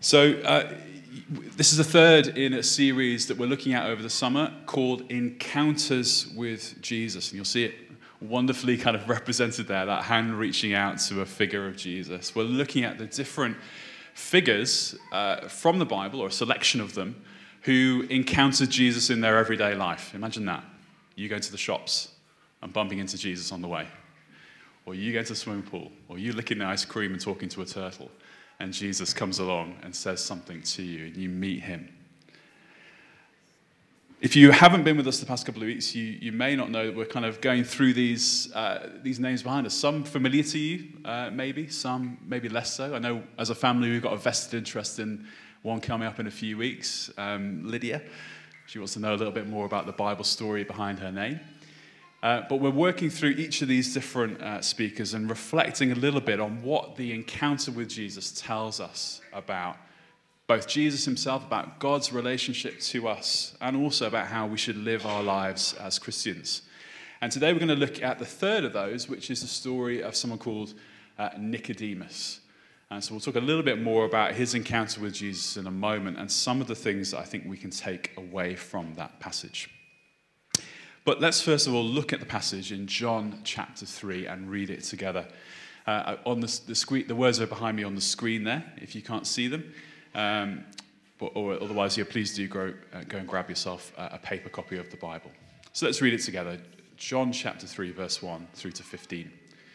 This is the third in a series that we're looking at over the summer called Encounters with Jesus. And you'll see it wonderfully kind of represented there, that hand reaching out to a figure of Jesus. We're looking at the different figures from the Bible, or a selection of them, who encountered Jesus in their everyday life. Imagine that. You go to the shops and bumping into Jesus on the way. Or you go to the swimming pool. Or you licking the ice cream and talking to a turtle. And Jesus comes along and says something to you, and you meet him. If you haven't been with us the past couple of weeks, you may not know that we're kind of going through these names behind us. Some familiar to you, maybe. Some maybe less so. I know as a family we've got a vested interest in one coming up in a few weeks, Lydia. She wants to know a little bit more about the Bible story behind her name. But we're working through each of these different speakers and reflecting a little bit on what the encounter with Jesus tells us about both Jesus himself, about God's relationship to us, and also about how we should live our lives as Christians. And today we're going to look at the third of those, which is the story of someone called Nicodemus. And so we'll talk a little bit more about his encounter with Jesus in a moment and some of the things that I think we can take away from that passage. But let's first of all look at the passage in John chapter 3 and read it together. On the screen, the words are behind me on the screen there, if you can't see them. Or otherwise, please do go and grab yourself a paper copy of the Bible. So let's read it together. John chapter 3, verse 1 through to 15.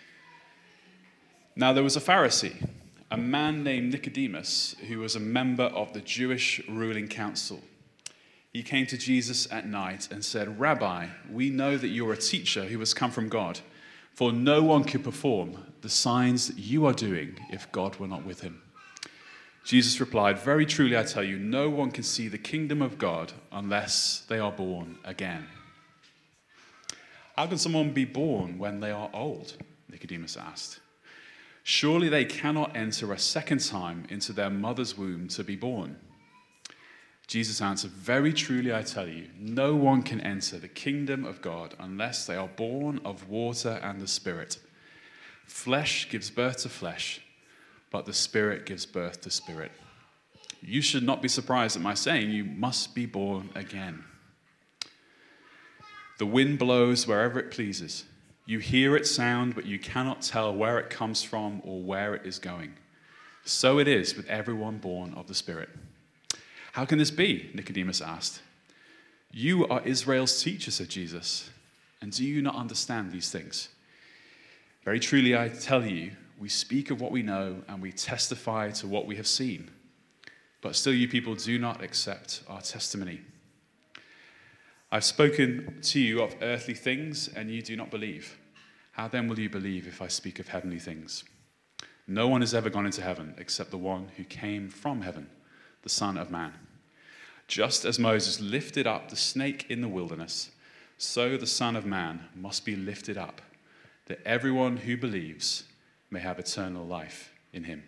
Now there was a Pharisee, a man named Nicodemus, who was a member of the Jewish ruling council. He came to Jesus at night and said, "Rabbi, we know that you're a teacher who has come from God, for no one could perform the signs that you are doing if God were not with him." Jesus replied, "Very truly I tell you, no one can see the kingdom of God unless they are born again." "How can someone be born when they are old?" Nicodemus asked. "Surely they cannot enter a second time into their mother's womb to be born." Jesus answered, "Very truly I tell you, no one can enter the kingdom of God unless they are born of water and the Spirit. Flesh gives birth to flesh, but the Spirit gives birth to spirit. You should not be surprised at my saying you must be born again. The wind blows wherever it pleases. You hear its sound, but you cannot tell where it comes from or where it is going. So it is with everyone born of the Spirit." "How can this be?" Nicodemus asked. "You are Israel's teacher," said Jesus, "and do you not understand these things? Very truly I tell you, we speak of what we know and we testify to what we have seen. But still you people do not accept our testimony. I've spoken to you of earthly things and you do not believe. How then will you believe if I speak of heavenly things? No one has ever gone into heaven except the one who came from heaven, the Son of Man. Just as Moses lifted up the snake in the wilderness, so the Son of Man must be lifted up, that everyone who believes may have eternal life in him."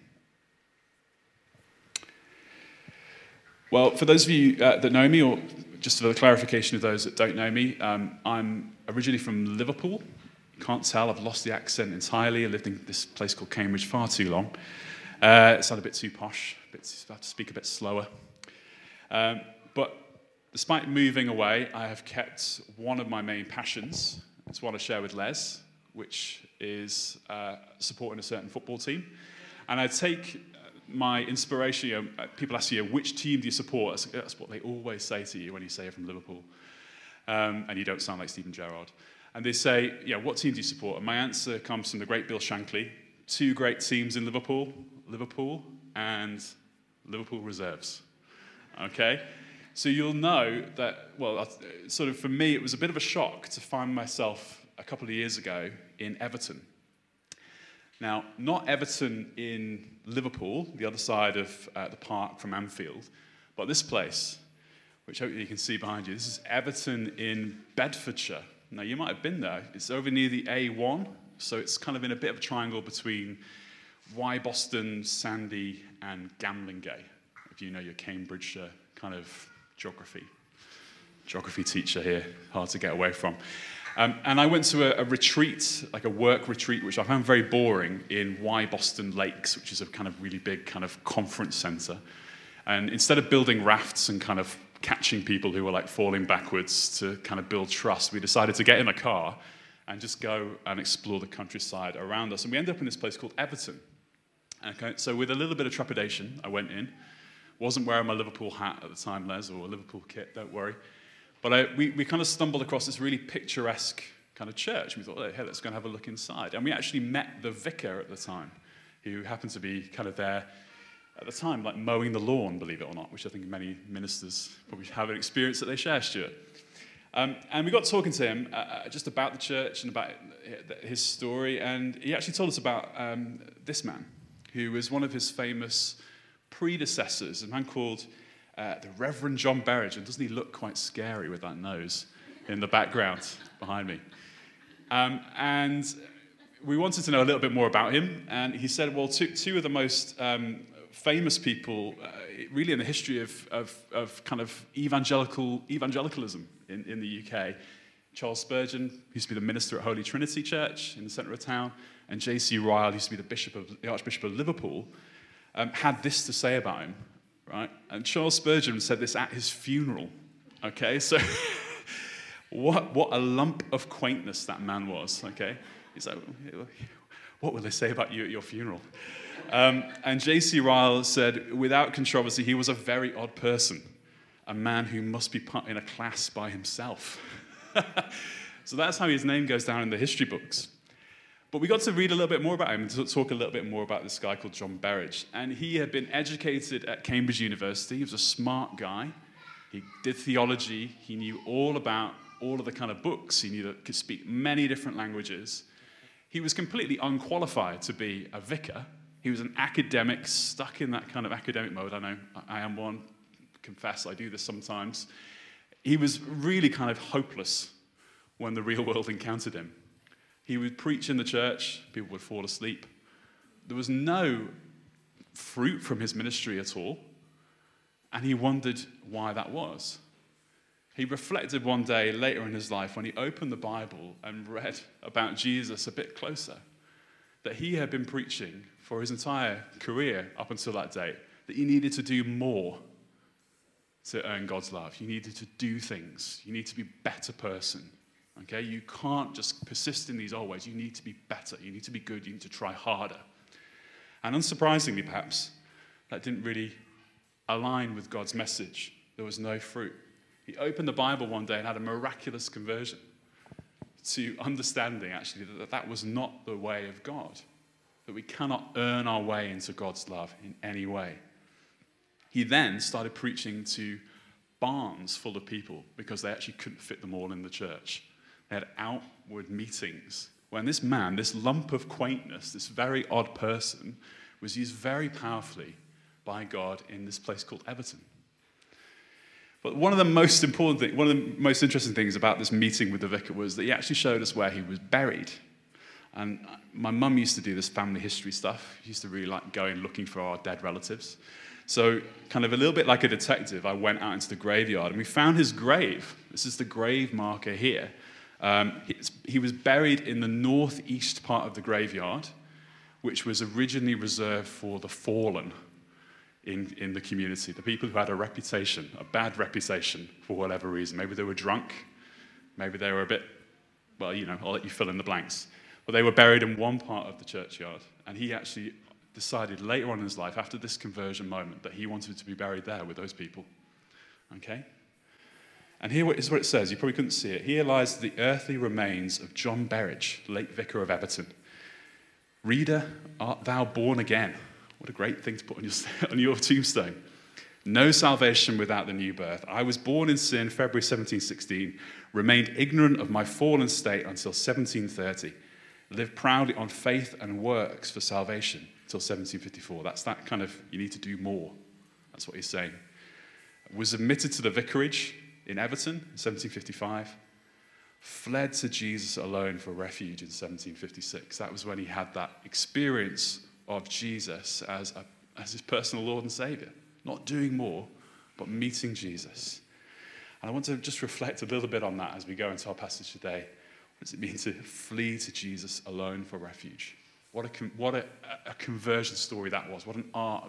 Well, for those of you that know me, or just for the clarification of those that don't know me, I'm originally from Liverpool. Can't tell, I've lost the accent entirely. I lived in this place called Cambridge far too long. It sounded a bit too posh, I have to speak a bit slower. But despite moving away, I have kept one of my main passions. It's one I share with Les, which is supporting a certain football team. And I take my inspiration, people ask you, which team do you support? That's what they always say to you when you say you're from Liverpool. And you don't sound like Stephen Gerrard. And they say, what team do you support? And my answer comes from the great Bill Shankly. Two great teams in Liverpool and Liverpool Reserves. Okay? So you'll know that, sort of for me, it was a bit of a shock to find myself a couple of years ago in Everton. Now, not Everton in Liverpool, the other side of the park from Anfield, but this place, which hopefully you can see behind you. This is Everton in Bedfordshire. Now, you might have been there. It's over near the A1, so it's kind of in a bit of a triangle between Boston, Sandy, and Gamlingay, if you know your Cambridgeshire kind of geography teacher here, hard to get away from. And I went to a retreat, like a work retreat, which I found very boring in Boston Lakes, which is a kind of really big kind of conference center. And instead of building rafts and kind of catching people who were like falling backwards to kind of build trust, we decided to get in a car and just go and explore the countryside around us. And we ended up in this place called Everton. Okay, so with a little bit of trepidation, I went in. Wasn't wearing my Liverpool hat at the time, Les, or a Liverpool kit, don't worry. But we kind of stumbled across this really picturesque kind of church. We thought, oh, hey, let's go and have a look inside. And we actually met the vicar at the time, who happened to be kind of there at the time, like mowing the lawn, believe it or not, which I think many ministers probably have an experience that they share, Stuart. And we got talking to him just about the church and about his story, and he actually told us about this man, who was one of his famous predecessors, a man called the Reverend John Berridge. And doesn't he look quite scary with that nose in the background behind me? And we wanted to know a little bit more about him, and he said, well, two of the most famous people really in the history of kind of evangelicalism in the UK. Charles Spurgeon used to be the minister at Holy Trinity Church in the centre of town, and J.C. Ryle used to be the Archbishop of Liverpool, had this to say about him, right? And Charles Spurgeon said this at his funeral, okay? So what a lump of quaintness that man was, okay? He's like, what will they say about you at your funeral? And J.C. Ryle said, without controversy, he was a very odd person, a man who must be put in a class by himself. So that's how his name goes down in the history books. But we got to read a little bit more about him and to talk a little bit more about this guy called John Berridge. And he had been educated at Cambridge University. He was a smart guy. He did theology. He knew all about all of the kind of books. He knew that could speak many different languages. He was completely unqualified to be a vicar. He was an academic, stuck in that kind of academic mode. I know I am one. Confess, I do this sometimes. He was really kind of hopeless when the real world encountered him. He would preach in the church, people would fall asleep. There was no fruit from his ministry at all, and he wondered why that was. He reflected one day later in his life when he opened the Bible and read about Jesus a bit closer, that he had been preaching for his entire career up until that date, that he needed to do more to earn God's love. You needed to do things. You need to be a better person. Okay? You can't just persist in these old ways. You need to be better. You need to be good. You need to try harder. And unsurprisingly, perhaps, that didn't really align with God's message. There was no fruit. He opened the Bible one day and had a miraculous conversion to understanding, actually, that that was not the way of God, that we cannot earn our way into God's love in any way. He then started preaching to barns full of people because they actually couldn't fit them all in the church. They had outward meetings when this man, this lump of quaintness, this very odd person, was used very powerfully by God in this place called Everton. But one of the most interesting things about this meeting with the vicar was that he actually showed us where he was buried. And my mum used to do this family history stuff. She used to really like going looking for our dead relatives. So kind of a little bit like a detective, I went out into the graveyard and we found his grave. This is the grave marker here. He was buried in the northeast part of the graveyard, which was originally reserved for the fallen in the community, the people who had a reputation, a bad reputation for whatever reason. Maybe they were drunk, maybe they were a bit, well, you know, I'll let you fill in the blanks. But they were buried in one part of the churchyard, and he actually decided later on in his life, after this conversion moment, that he wanted to be buried there with those people. Okay? And here is what it says. You probably couldn't see it. Here lies the earthly remains of John Berridge, late vicar of Everton. Reader, art thou born again? What a great thing to put on your tombstone. No salvation without the new birth. I was born in sin, February 1716, remained ignorant of my fallen state until 1730, lived proudly on faith and works for salvation until 1754. That's that kind of, you need to do more. That's what he's saying. Was admitted to the vicarage in Everton in 1755, fled to Jesus alone for refuge in 1756. That was when he had that experience of Jesus as his personal Lord and Savior. Not doing more, but meeting Jesus. And I want to just reflect a little bit on that as we go into our passage today. What does it mean to flee to Jesus alone for refuge? What a conversion story that was. What an arc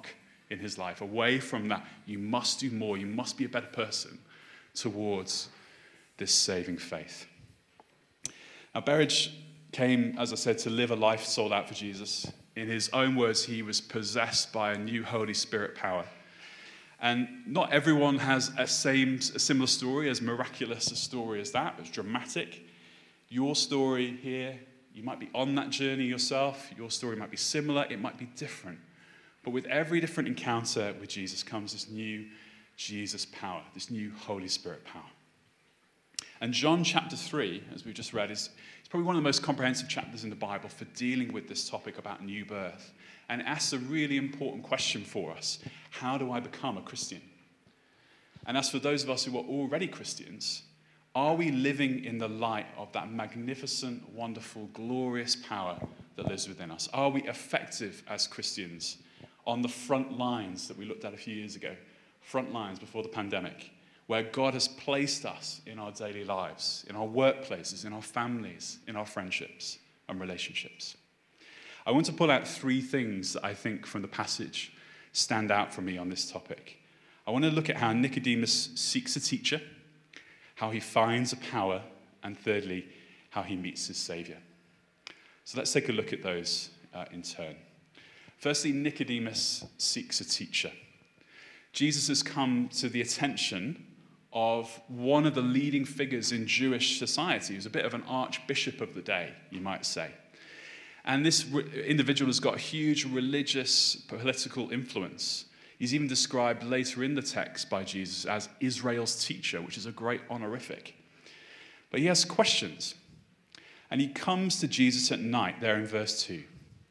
in his life, away from that, you must do more, you must be a better person, towards this saving faith. Now, Berridge came, as I said, to live a life sold out for Jesus. In his own words, he was possessed by a new Holy Spirit power. And not everyone has a similar story, as miraculous a story as that, as dramatic. Your story here, you might be on that journey yourself. Your story might be similar, it might be different. But with every different encounter with Jesus comes this new Jesus power, this new Holy Spirit power. And John chapter 3, as we've just read, is probably one of the most comprehensive chapters in the Bible for dealing with this topic about new birth. And it asks a really important question for us. How do I become a Christian? And as for those of us who are already Christians, are we living in the light of that magnificent, wonderful, glorious power that lives within us? Are we effective as Christians on the front lines that we looked at a few years ago? Front lines before the pandemic, where God has placed us in our daily lives, in our workplaces, in our families, in our friendships and relationships. I want to pull out 3 things that I think from the passage stand out for me on this topic. I want to look at how Nicodemus seeks a teacher, how he finds a power, and thirdly, how he meets his Savior. So let's take a look at those in turn. Firstly, Nicodemus seeks a teacher. Jesus has come to the attention of one of the leading figures in Jewish society. He was a bit of an archbishop of the day, you might say. And this individual has got a huge religious, political influence. He's even described later in the text by Jesus as Israel's teacher, which is a great honorific. But he has questions. And he comes to Jesus at night, there in verse 2.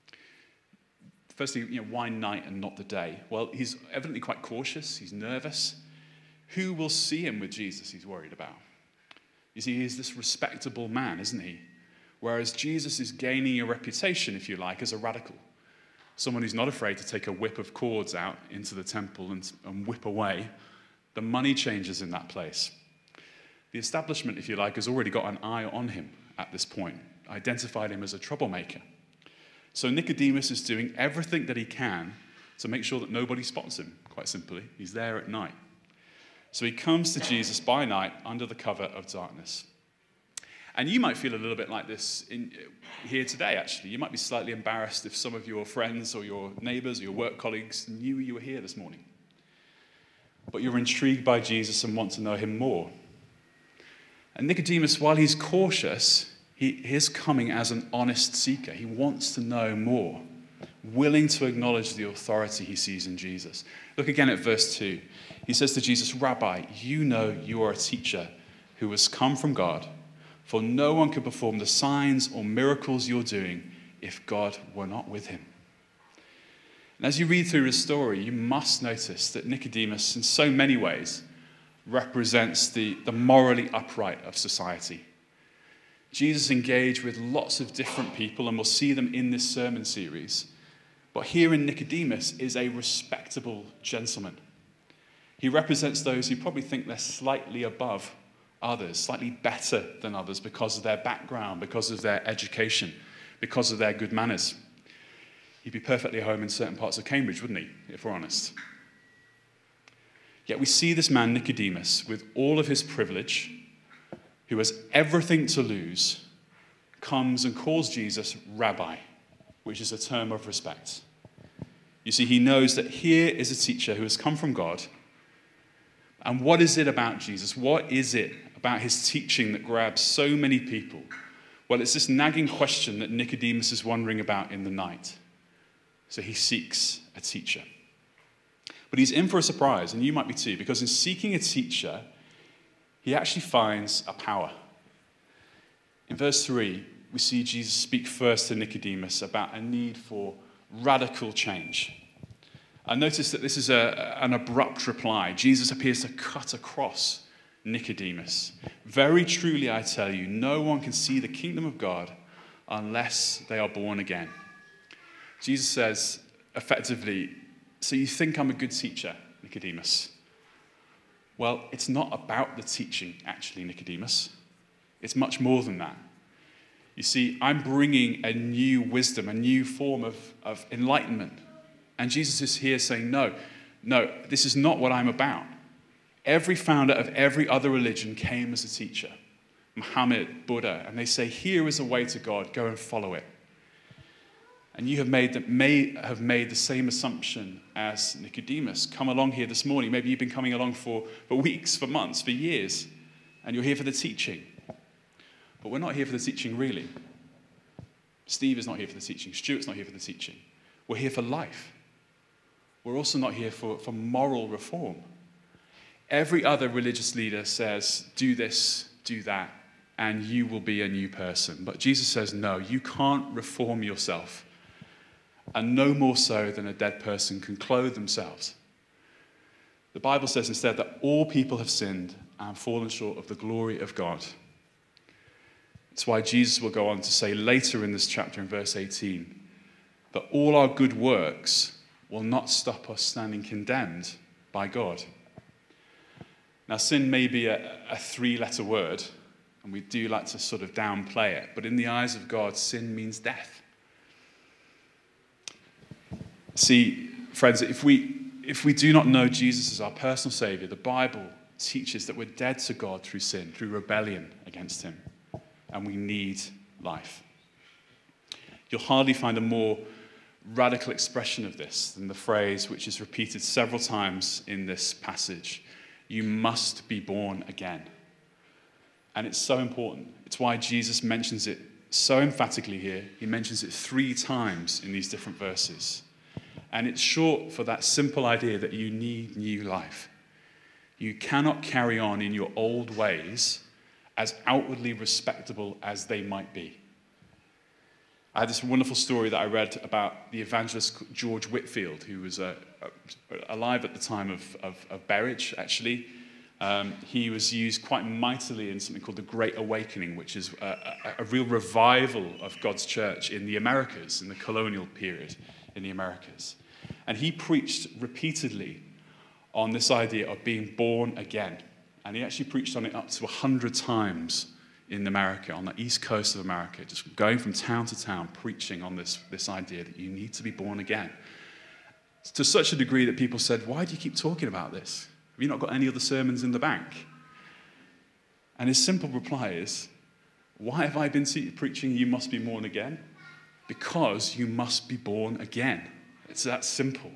Firstly, why night and not the day? Well, he's evidently quite cautious. He's nervous. Who will see him with Jesus, he's worried about. You see, he's this respectable man, isn't he? Whereas Jesus is gaining a reputation, if you like, as a radical. Someone who's not afraid to take a whip of cords out into the temple and whip away the money changers in that place. The establishment, if you like, has already got an eye on him at this point, identified him as a troublemaker. So Nicodemus is doing everything that he can to make sure that nobody spots him, quite simply. He's there at night. So he comes to Jesus by night under the cover of darkness. And you might feel a little bit like this here today, actually. You might be slightly embarrassed if some of your friends or your neighbors or your work colleagues knew you were here this morning. But you're intrigued by Jesus and want to know him more. And Nicodemus, while he's cautious, he is coming as an honest seeker. He wants to know more, willing to acknowledge the authority he sees in Jesus. Look again at verse 2. He says to Jesus, "Rabbi, you know you are a teacher who has come from God, for no one could perform the signs or miracles you're doing if God were not with him." And as you read through his story, you must notice that Nicodemus, in so many ways, represents the morally upright of society. Jesus engaged with lots of different people, and we'll see them in this sermon series. But here in Nicodemus is a respectable gentleman. He represents those who probably think they're slightly above others, slightly better than others because of their background, because of their education, because of their good manners. He'd be perfectly at home in certain parts of Cambridge, wouldn't he, if we're honest? Yet we see this man, Nicodemus, with all of his privilege, who has everything to lose, comes and calls Jesus Rabbi, which is a term of respect. You see, he knows that here is a teacher who has come from God. And what is it about Jesus? What is it about his teaching that grabs so many people? Well, it's this nagging question that Nicodemus is wondering about in the night. So he seeks a teacher. But he's in for a surprise, and you might be too, because in seeking a teacher, he actually finds a power. In verse 3, we see Jesus speak first to Nicodemus about a need for radical change. I notice that this is an abrupt reply. Jesus appears to cut across Nicodemus. "Very truly, I tell you, no one can see the kingdom of God unless they are born again." Jesus says, effectively, "So you think I'm a good teacher, Nicodemus? Well, it's not about the teaching, actually, Nicodemus. It's much more than that. You see, I'm bringing a new wisdom, a new form of enlightenment And Jesus is here saying, no, this is not what I'm about. Every founder of every other religion came as a teacher. Muhammad, Buddha, and they say, here is a way to God, go and follow it. And you may have made the same assumption as Nicodemus. Come along here this morning. Maybe you've been coming along for weeks, for months, for years, and you're here for the teaching. But we're not here for the teaching, really. Steve is not here for the teaching. Stuart's not here for the teaching. We're here for life. We're also not here for moral reform. Every other religious leader says, do this, do that, and you will be a new person. But Jesus says, no, you can't reform yourself. And no more so than a dead person can clothe themselves. The Bible says instead that all people have sinned and fallen short of the glory of God. It's why Jesus will go on to say later in this chapter in verse 18 that all our good works will not stop us standing condemned by God. Now, sin may be a three-letter word, and we do like to sort of downplay it, but in the eyes of God, sin means death. See, friends, if we do not know Jesus as our personal Savior, the Bible teaches that we're dead to God through sin, through rebellion against him, and we need life. You'll hardly find a more radical expression of this than the phrase which is repeated several times in this passage. You must be born again. And it's so important. It's why Jesus mentions it so emphatically here. He mentions it 3 times in these different verses. And it's short for that simple idea that you need new life. You cannot carry on in your old ways, as outwardly respectable as they might be. I had this wonderful story that I read about the evangelist George Whitefield, who was alive at the time of Berwick, actually. He was used quite mightily in something called the Great Awakening, which is a real revival of God's church in the Americas, in the colonial period in the Americas. And he preached repeatedly on this idea of being born again. And he actually preached on it up to 100 times in America, on the east coast of America, just going from town to town, preaching on this idea that you need to be born again. To such a degree that people said, why do you keep talking about this? Have you not got any other sermons in the bank? And his simple reply is, why have I been preaching you must be born again? Because you must be born again. It's that simple.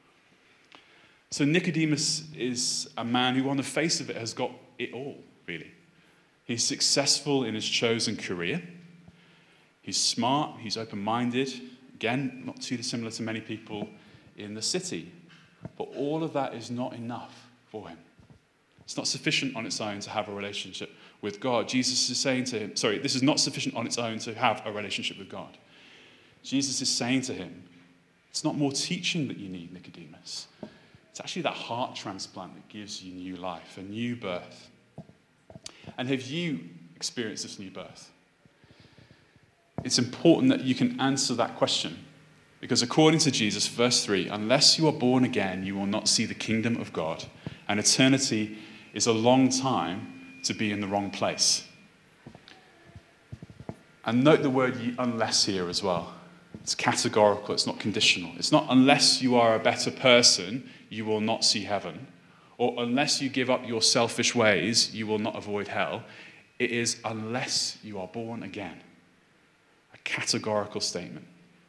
So Nicodemus is a man who on the face of it has got it all, really. He's successful in his chosen career. He's smart, he's open-minded. Again, not too dissimilar to many people in the city. But all of that is not enough for him. It's not sufficient on its own to have a relationship with God. Jesus is saying to him, this is not sufficient on its own to have a relationship with God. Jesus is saying to him, it's not more teaching that you need, Nicodemus. It's actually that heart transplant that gives you new life, a new birth. And have you experienced this new birth? It's important that you can answer that question. Because according to Jesus, verse 3, unless you are born again, you will not see the kingdom of God. And eternity is a long time to be in the wrong place. And note the word unless here as well. It's categorical, it's not conditional. It's not unless you are a better person, you will not see heaven. Or unless you give up your selfish ways, you will not avoid hell. It is unless you are born again. A categorical statement.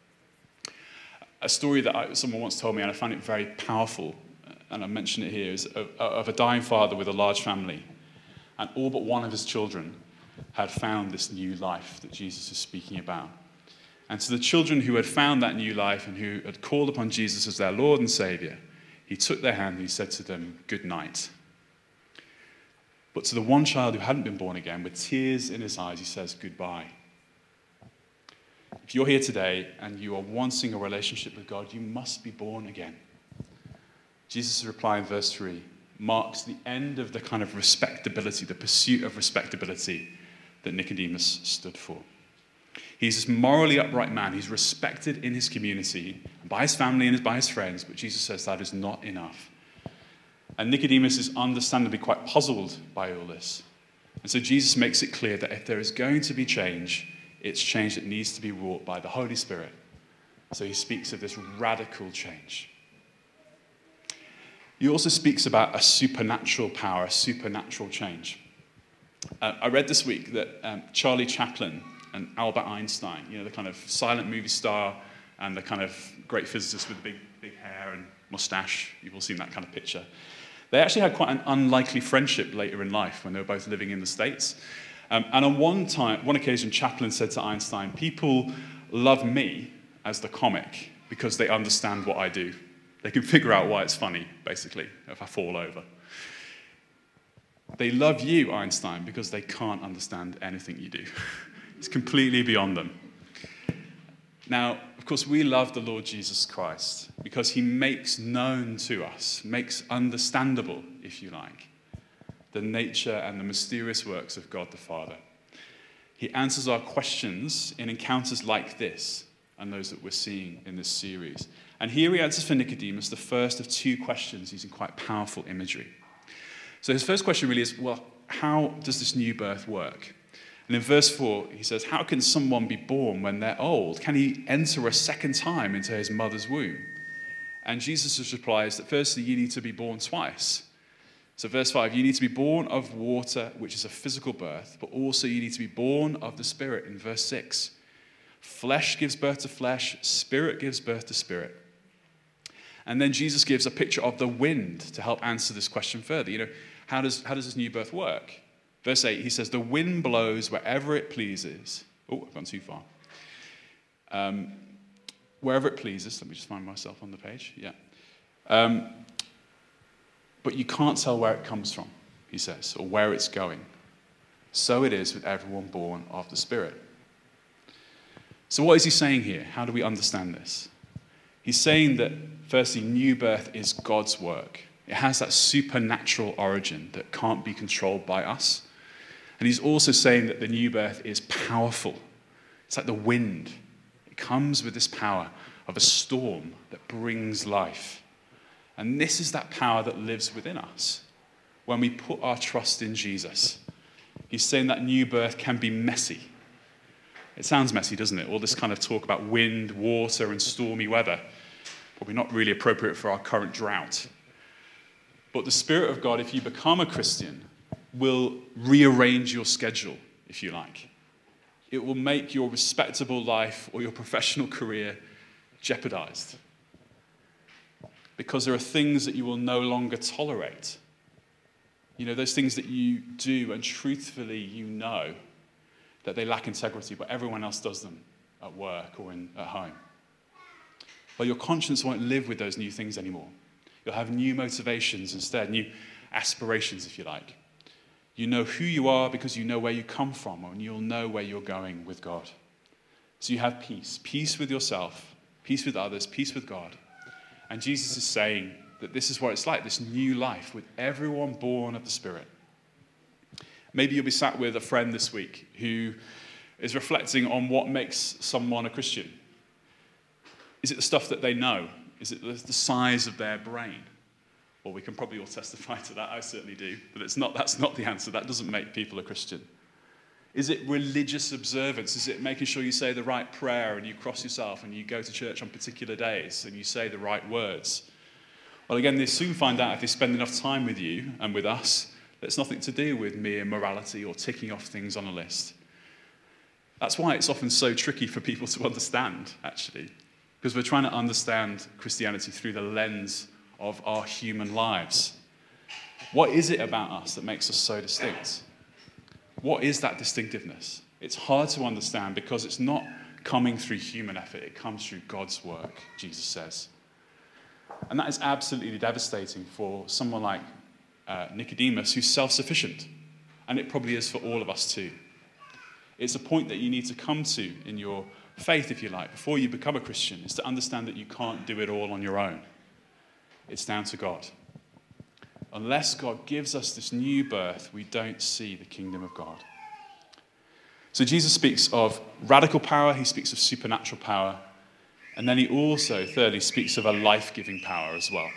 A story that someone once told me, and I found it very powerful, and I mention it here, is of a dying father with a large family. And all but one of his children had found this new life that Jesus is speaking about. And to the children who had found that new life and who had called upon Jesus as their Lord and Savior, he took their hand and he said to them, good night. But to the one child who hadn't been born again, with tears in his eyes, he says, goodbye. If you're here today and you are wanting a relationship with God, you must be born again. Jesus' reply in verse 3 marks the end of the kind of respectability, the pursuit of respectability that Nicodemus stood for. He's this morally upright man. He's respected in his community, by his family and by his friends, but Jesus says that is not enough. And Nicodemus is understandably quite puzzled by all this. And so Jesus makes it clear that if there is going to be change, it's change that needs to be wrought by the Holy Spirit. So he speaks of this radical change. He also speaks about a supernatural power, a supernatural change. I read this week that Charlie Chaplin and Albert Einstein, the kind of silent movie star and the kind of great physicist with the big hair and mustache, you've all seen that kind of picture. They actually had quite an unlikely friendship later in life when they were both living in the States. And on one occasion, Chaplin said to Einstein, "People love me as the comic because they understand what I do. They can figure out why it's funny, basically, if I fall over. They love you, Einstein, because they can't understand anything you do." It's completely beyond them. Now, of course, we love the Lord Jesus Christ because he makes known to us, makes understandable, if you like, the nature and the mysterious works of God the Father. He answers our questions in encounters like this and those that we're seeing in this series. And here he answers for Nicodemus the first of two questions using quite powerful imagery. So his first question really is, well, how does this new birth work? And in verse 4, he says, how can someone be born when they're old? Can he enter a second time into his mother's womb? And Jesus replies that firstly, you need to be born twice. So verse 5, you need to be born of water, which is a physical birth, but also you need to be born of the Spirit in verse 6. Flesh gives birth to flesh, Spirit gives birth to spirit. And then Jesus gives a picture of the wind to help answer this question further. How does this new birth work? Verse 8, he says, the wind blows wherever it pleases. Oh, I've gone too far. Wherever it pleases. Let me just find myself on the page. Yeah. But you can't tell where it comes from, he says, or where it's going. So it is with everyone born of the Spirit. So what is he saying here? How do we understand this? He's saying that, firstly, new birth is God's work. It has that supernatural origin that can't be controlled by us. And he's also saying that the new birth is powerful. It's like the wind. It comes with this power of a storm that brings life. And this is that power that lives within us when we put our trust in Jesus. He's saying that new birth can be messy. It sounds messy, doesn't it? All this kind of talk about wind, water, and stormy weather. Probably not really appropriate for our current drought. But the Spirit of God, if you become a Christian, will rearrange your schedule, if you like. It will make your respectable life or your professional career jeopardized. Because there are things that you will no longer tolerate. Those things that you do and truthfully you know that they lack integrity, but everyone else does them at work or at home. Well, your conscience won't live with those new things anymore. You'll have new motivations instead, new aspirations, if you like. You know who you are because you know where you come from, and you'll know where you're going with God. So you have peace. Peace with yourself, peace with others, peace with God. And Jesus is saying that this is what it's like, this new life with everyone born of the Spirit. Maybe you'll be sat with a friend this week who is reflecting on what makes someone a Christian. Is it the stuff that they know? Is it the size of their brain? Well, we can probably all testify to that. I certainly do. But that's not the answer. That doesn't make people a Christian. Is it religious observance? Is it making sure you say the right prayer and you cross yourself and you go to church on particular days and you say the right words? Well, again, they soon find out if they spend enough time with you and with us that it's nothing to do with mere morality or ticking off things on a list. That's why it's often so tricky for people to understand, actually, because we're trying to understand Christianity through the lens of our human lives. What is it about us that makes us so distinct? What is that distinctiveness? It's hard to understand because it's not coming through human effort. It comes through God's work, Jesus says. And that is absolutely devastating for someone like Nicodemus, who's self-sufficient. And it probably is for all of us too. It's a point that you need to come to in your faith, if you like, before you become a Christian, is to understand that you can't do it all on your own. It's down to God. Unless God gives us this new birth, we don't see the kingdom of God. So Jesus speaks of radical power, he speaks of supernatural power, and then he also, thirdly, speaks of a life-giving power as well.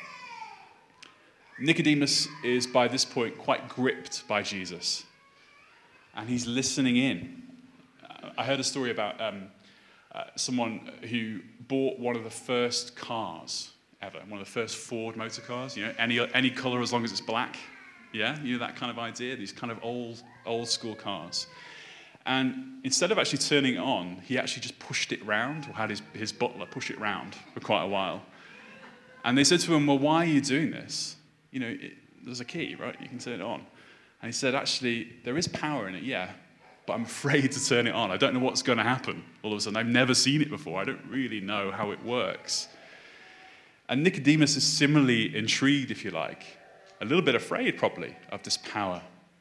Nicodemus is, by this point, quite gripped by Jesus, and he's listening in. I heard a story about someone who bought one of the first cars ever, one of the first Ford motor cars, any color as long as it's black. Yeah, that kind of idea, these kind of old school cars. And instead of actually turning it on, he actually just pushed it round, or had his butler push it round for quite a while. And they said to him, well, why are you doing this? There's a key, right? You can turn it on. And he said, actually, there is power in it, yeah, but I'm afraid to turn it on. I don't know what's going to happen all of a sudden. I've never seen it before. I don't really know how it works. And Nicodemus is similarly intrigued, if you like, a little bit afraid, probably, of this power.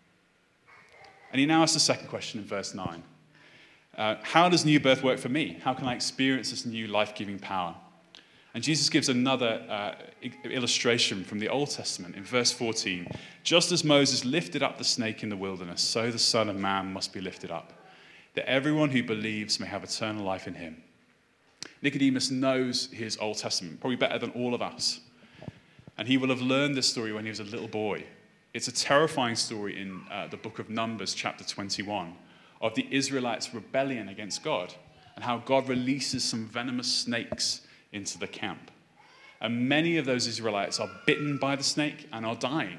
And he now asks the second question in verse 9. How does new birth work for me? How can I experience this new life-giving power? And Jesus gives another illustration from the Old Testament in verse 14. Just as Moses lifted up the snake in the wilderness, so the Son of Man must be lifted up, that everyone who believes may have eternal life in him. Nicodemus knows his Old Testament, probably better than all of us. And he will have learned this story when he was a little boy. It's a terrifying story in the book of Numbers, chapter 21, of the Israelites' rebellion against God and how God releases some venomous snakes into the camp. And many of those Israelites are bitten by the snake and are dying.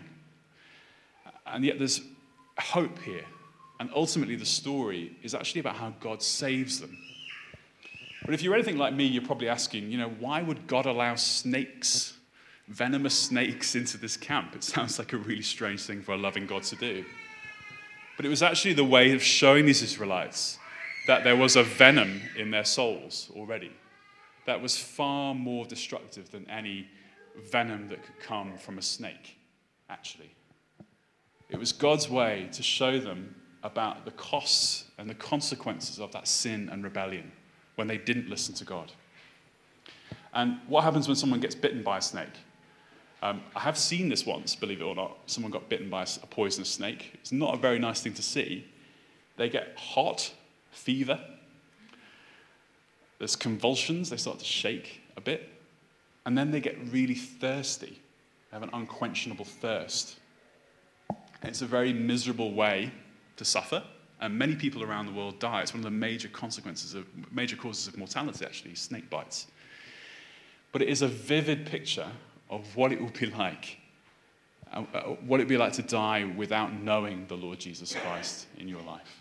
And yet there's hope here. And ultimately the story is actually about how God saves them. But if you're anything like me, you're probably asking, why would God allow snakes, venomous snakes, into this camp? It sounds like a really strange thing for a loving God to do. But it was actually the way of showing these Israelites that there was a venom in their souls already that was far more destructive than any venom that could come from a snake, actually. It was God's way to show them about the costs and the consequences of that sin and rebellion when they didn't listen to God. And what happens when someone gets bitten by a snake? I have seen this once, believe it or not. Someone got bitten by a poisonous snake. It's not a very nice thing to see. They get hot, fever. There's convulsions. They start to shake a bit. And then they get really thirsty. They have an unquenchable thirst. And it's a very miserable way to suffer. And many people around the world die. It's one of the major causes of mortality, actually, snake bites. But it is a vivid picture of what it would be like, to die without knowing the Lord Jesus Christ in your life.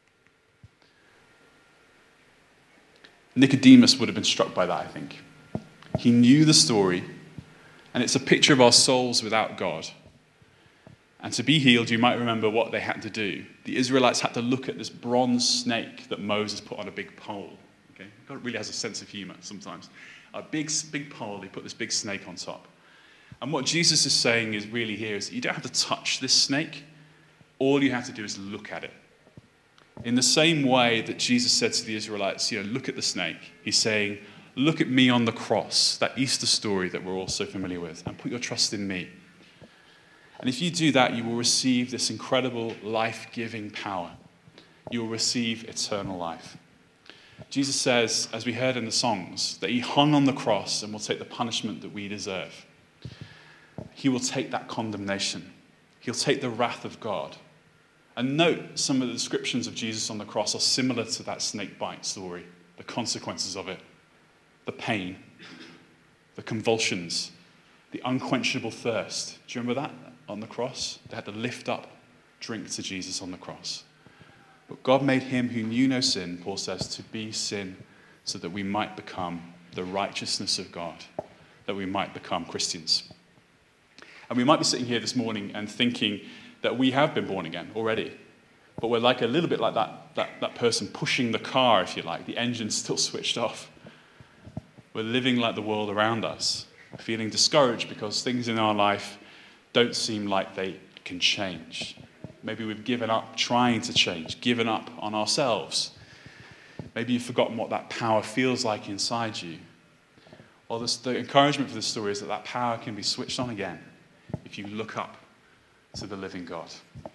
Nicodemus would have been struck by that, I think. He knew the story, and it's a picture of our souls without God. And to be healed, you might remember what they had to do. The Israelites had to look at this bronze snake that Moses put on a big pole. Okay? God really has a sense of humor sometimes. A big pole, he put this big snake on top. And what Jesus is saying is really here is that you don't have to touch this snake. All you have to do is look at it. In the same way that Jesus said to the Israelites, look at the snake, he's saying, look at me on the cross, that Easter story that we're all so familiar with, and put your trust in me. And if you do that, you will receive this incredible life-giving power. You will receive eternal life. Jesus says, as we heard in the songs, that he hung on the cross and will take the punishment that we deserve. He will take that condemnation. He'll take the wrath of God. And note, some of the descriptions of Jesus on the cross are similar to that snake bite story, the consequences of it, the pain, the convulsions, the unquenchable thirst. Do you remember that on the cross? They had to lift up drink to Jesus on the cross. But God made him who knew no sin, Paul says, to be sin so that we might become the righteousness of God, that we might become Christians. And we might be sitting here this morning and thinking that we have been born again already. But we're like a little bit like that person pushing the car, if you like. The engine's still switched off. We're living like the world around us, feeling discouraged because things in our life don't seem like they can change. Maybe we've given up trying to change, given up on ourselves. Maybe you've forgotten what that power feels like inside you. Well, the encouragement for this story is that power can be switched on again if you look up to the living God.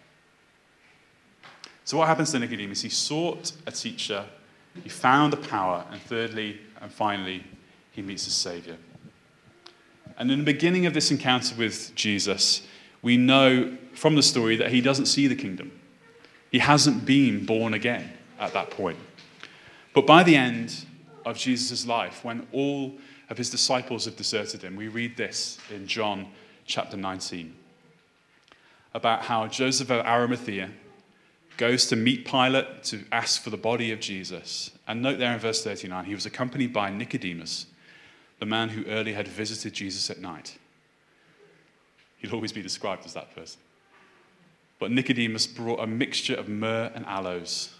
So what happens to Nicodemus? He sought a teacher, he found a power, and thirdly and finally, he meets his Savior. And in the beginning of this encounter with Jesus, we know from the story that he doesn't see the kingdom. He hasn't been born again at that point. But by the end, of Jesus' life, when all of his disciples have deserted him. We read this in John chapter 19 about how Joseph of Arimathea goes to meet Pilate to ask for the body of Jesus. And note there in verse 39, he was accompanied by Nicodemus, the man who earlier had visited Jesus at night. He'll always be described as that person. But Nicodemus brought a mixture of myrrh and aloes,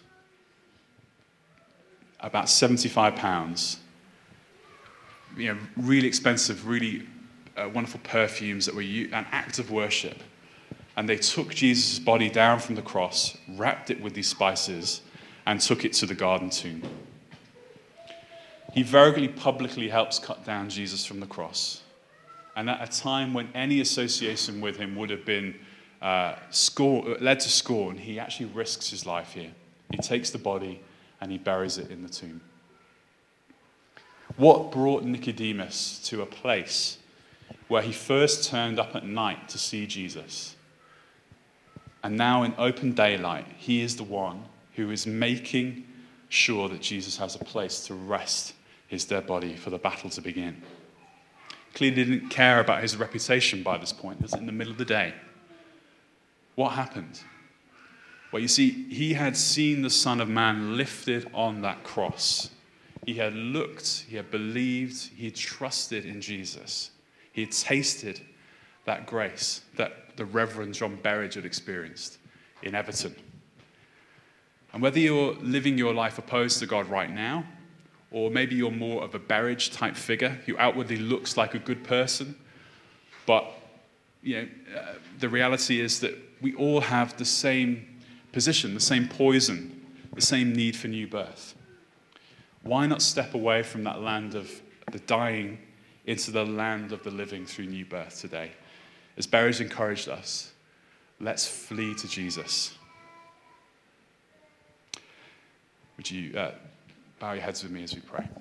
about 75 pounds, really expensive, really wonderful perfumes that were an act of worship. And they took Jesus' body down from the cross, wrapped it with these spices, and took it to the garden tomb. He very publicly helps cut down Jesus from the cross. And at a time when any association with him would have been led to scorn, he actually risks his life here. He takes the body and he buries it in the tomb. What brought Nicodemus to a place where he first turned up at night to see Jesus? And now in open daylight, he is the one who is making sure that Jesus has a place to rest his dead body for the battle to begin. Clearly didn't care about his reputation by this point. It was in the middle of the day. What happened? Well, you see, he had seen the Son of Man lifted on that cross. He had looked, he had believed, he had trusted in Jesus. He had tasted that grace that the Reverend John Berridge had experienced in Everton. And whether you're living your life opposed to God right now, or maybe you're more of a Berridge type figure who outwardly looks like a good person, but the reality is that we all have the same position, the same poison, the same need for new birth. Why not step away from that land of the dying into the land of the living through new birth today? As Berridge encouraged us, let's flee to Jesus. Would you bow your heads with me as we pray?